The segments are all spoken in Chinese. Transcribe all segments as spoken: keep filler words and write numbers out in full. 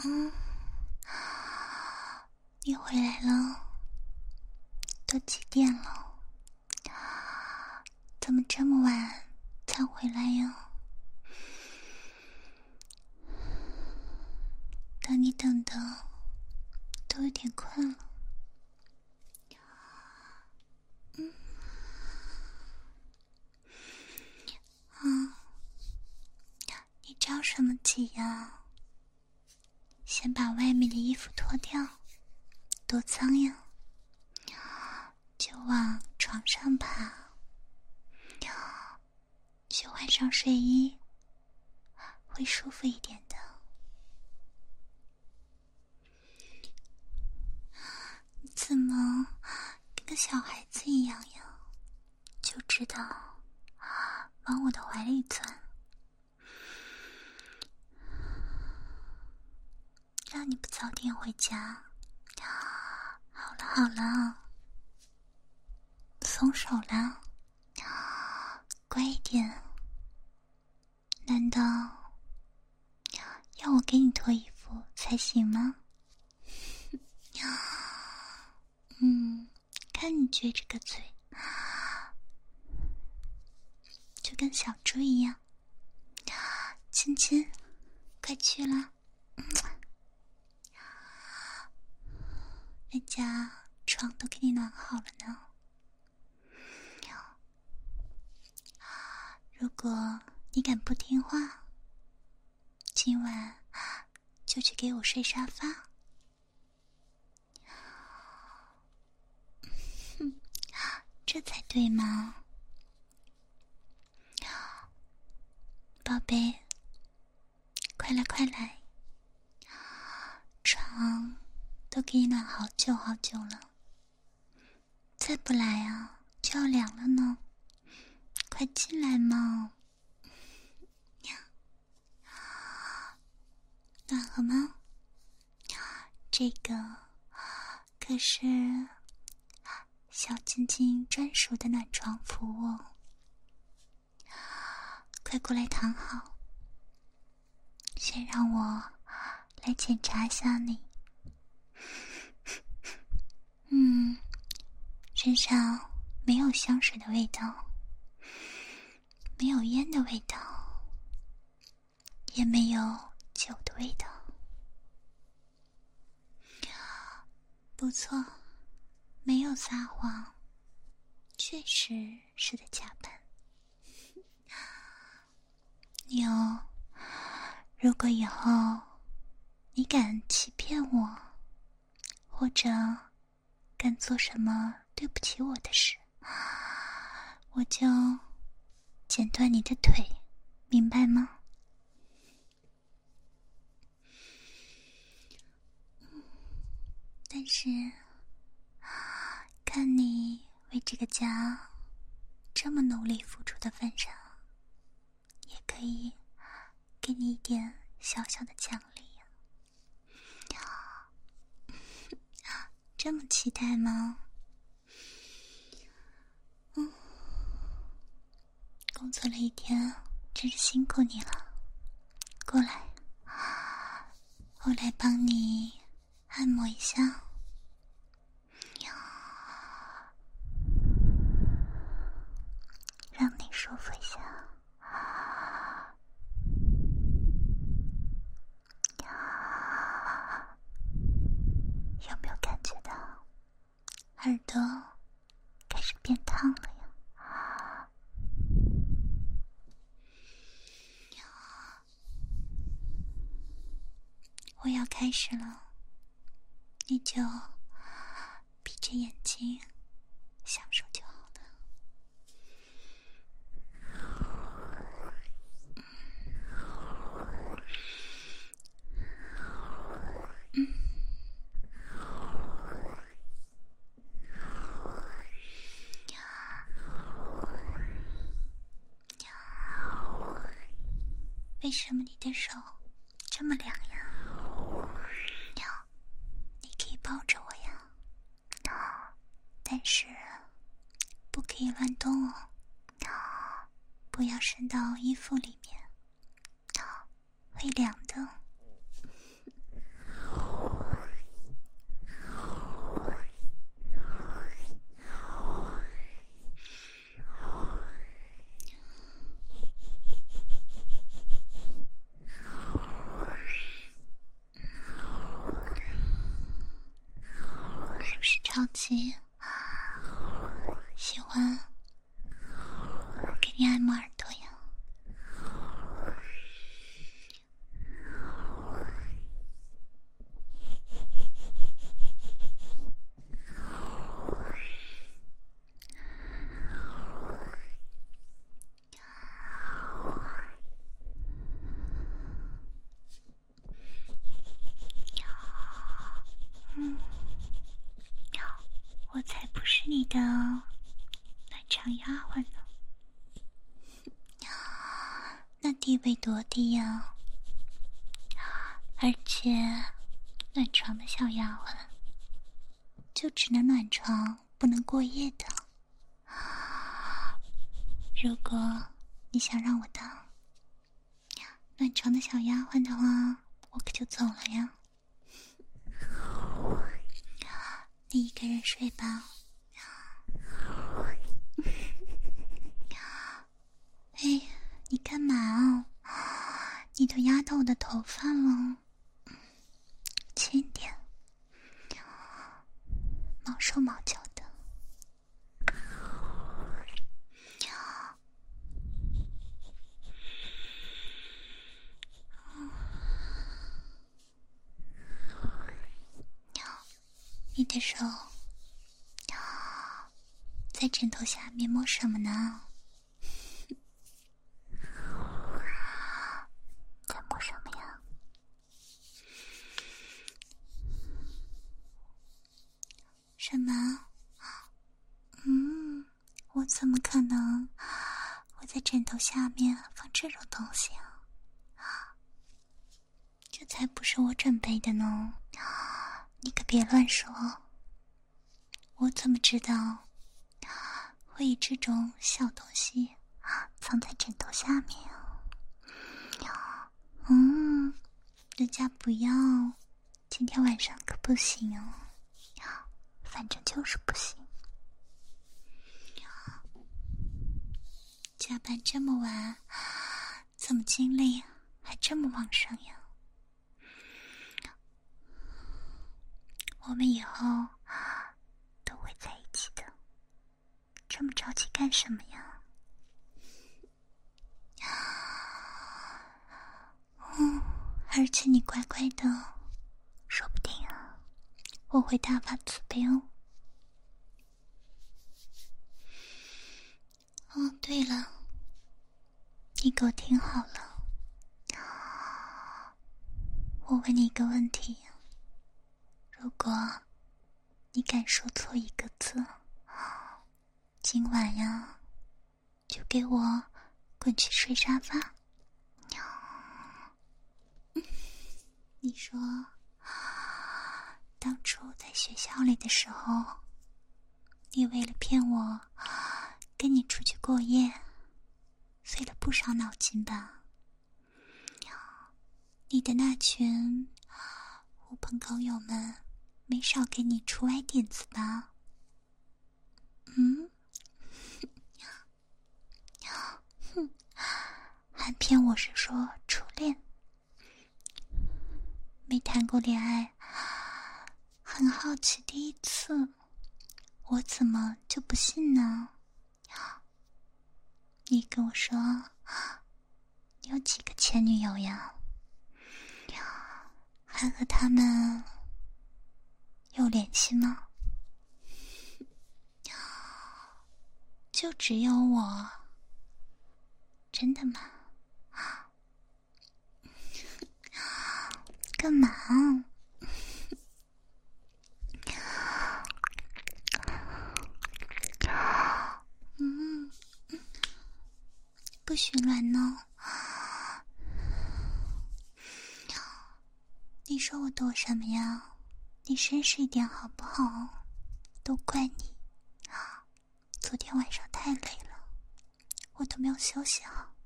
嗯，你回来了，都几点了？怎么这么晚才回来呀？等你等的都有点困了。嗯，啊，你着什么急呀？先把外面的衣服脱掉，多脏呀！就往床上爬，去换上睡衣，会舒服一点的。你怎么跟个小孩子一样呀？就知道往我的怀里钻，让你不早点回家。好了好了，松手了，乖一点。难道要我给你脱衣服才行吗？嗯，看你撅着个嘴，就跟小猪一样。亲亲，快去啦！人家床都给你暖好了呢。如果你敢不听话，今晚就去给我睡沙发。哼，这才对嘛。宝贝，快来快来，床都给你暖好久好久了，再不来啊就要凉了呢。快进来嘛。暖和吗？这个可是小晶晶专属的暖床服务，快过来躺好。先让我来检查一下你。嗯，身上没有香水的味道，没有烟的味道，也没有酒的味道。不错，没有撒谎，确实是在假扮。妞，如果以后你敢欺骗我，或者敢做什么对不起我的事，我就剪断你的腿，明白吗？但是看你为这个家这么努力付出的份上，也可以给你一点小小的奖励呀。这么期待吗？嗯，工作了一天，真是辛苦你了。过来，我来帮你按摩一下。让你舒服一下。有没有感觉到耳朵开始变烫了呀？我要开始了，你就闭着眼睛享受就好了。嗯，为什么你的手这么凉呀？你可以抱着我呀，但是不可以乱动哦，不要伸到衣服里面，会凉的。 机，喜欢给你按摩耳朵呀。嗯，我才不是你的暖场丫鬟呢，那地位多低呀！而且暖床的小丫鬟就只能暖床，不能过夜的。如果你想让我当暖床的小丫鬟的话，我可就走了呀。你一个人睡吧。哎，你干嘛啊？你都压到我的头发了，轻点，毛手毛脚的。你的手在枕头下面摸什么呢？在摸什么呀？什么？嗯，我怎么可能会在枕头下面放这种东西啊？这才不是我准备的呢！你可别乱说，我怎么知道会以这种小东西藏在枕头下面啊？嗯，人家不要，今天晚上可不行哦，反正就是不行。加班这么晚，怎么精力还这么旺盛呀？我们以后都会在一起的，这么着急干什么呀？嗯，而且你乖乖的，说不定啊，我会大发慈悲哦。哦，对了，你给我听好了，我问你一个问题，如果你敢说错一个字，今晚呀，就给我滚去睡沙发。你说，当初在学校里的时候，你为了骗我跟你出去过夜，费了不少脑筋吧？你的那群狐朋狗友们没少给你出歪点子吧？嗯？哼，还骗我是说初恋，没谈过恋爱，很好奇第一次，我怎么就不信呢？你跟我说，你有几个前女友呀？还和他们有联系吗？就只有我？真的吗？干嘛？嗯，不许乱闹。你说我躲什么呀？你绅士一点好不好？都怪你，昨天晚上太累了，我都没有休息好。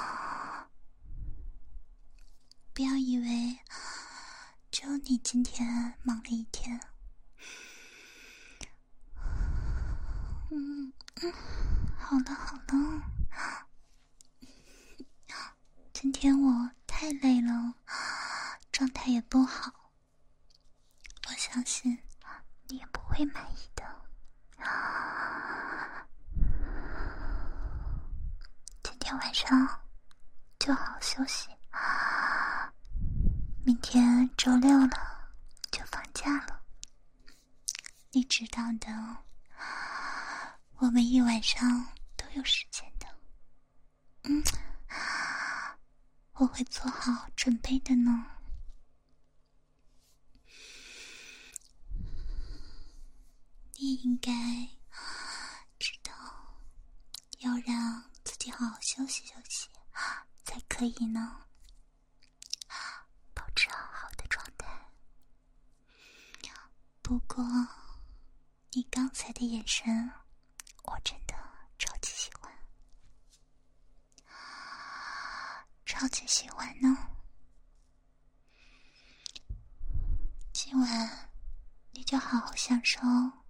不要以为只有你今天忙了一天。嗯嗯，好了好了，今天我太累了，状态也不好。我相信你也不会满意的。今天晚上就好好休息，明天周六了就放假了。你知道的，我们一晚上都有时间的。嗯，我会做好准备的呢。你应该知道，要让自己好好休息休息才可以呢，保持好好的状态。不过你刚才的眼神我真的超级喜欢，超级喜欢呢。今晚你就好好享受。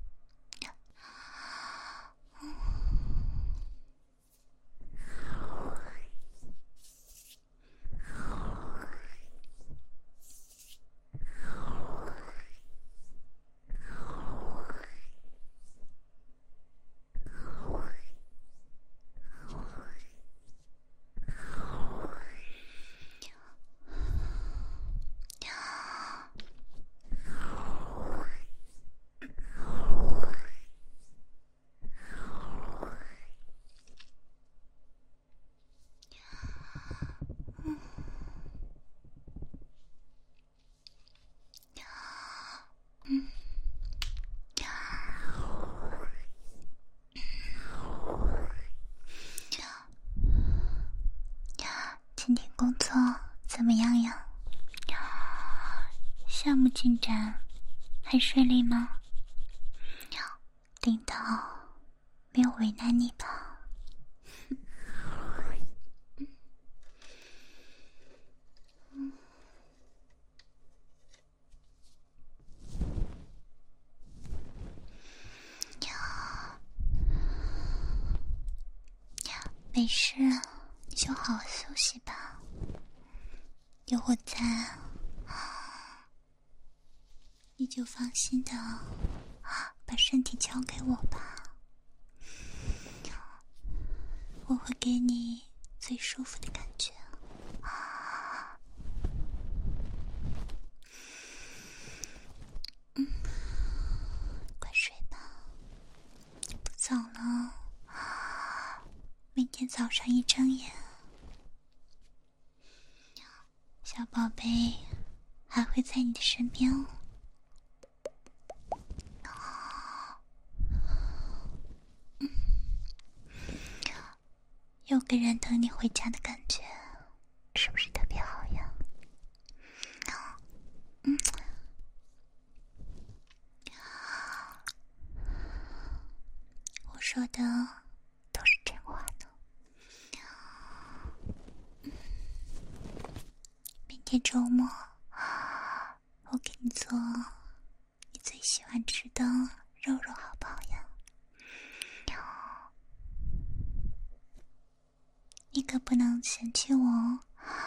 今天工作怎么样呀？项目进展还顺利吗？领导没有为难你吧？没事，你就好好休息吧。有我在，你就放心的把身体交给我吧。我会给你最舒服的感觉。嗯，快睡吧，不早了。明天早上一睁眼，小宝贝还会在你的身边哦。有个人等你回家的感觉，是不是特别好呀？嗯，我说的都是真话呢。明天周末，我给你做你最喜欢吃的肉肉，好不好呀？你可不能嫌弃我哦。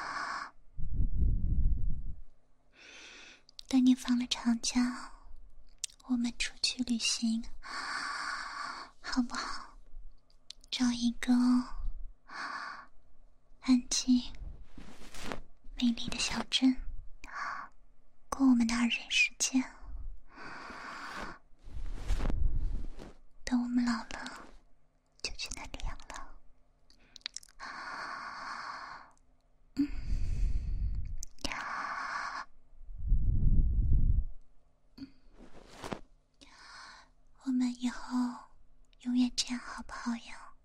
等你放了长假，我们出去旅行，好不好？找一个安静美丽的小镇，过我们的二人世界。等我们老了，就去那里养老。嗯，我们以后永远这样好不好呀？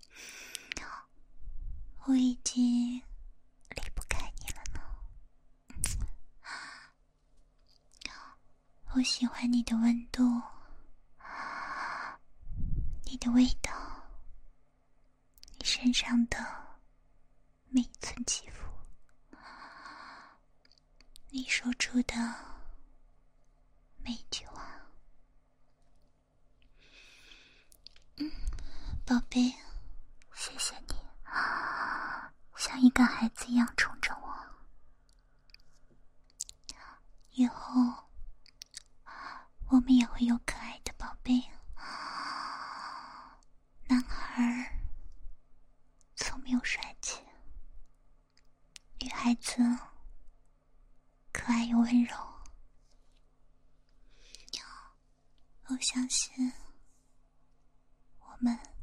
我已经离不开你了呢。我喜欢你的温度，你的味道，你身上的每一寸肌肤，你说出的每一句话。嗯，宝贝，谢谢你，像一个孩子一样宠着我。以后我们也会有可爱的宝贝。男孩儿聪明又帅气，女孩子可爱又温柔。我相信我们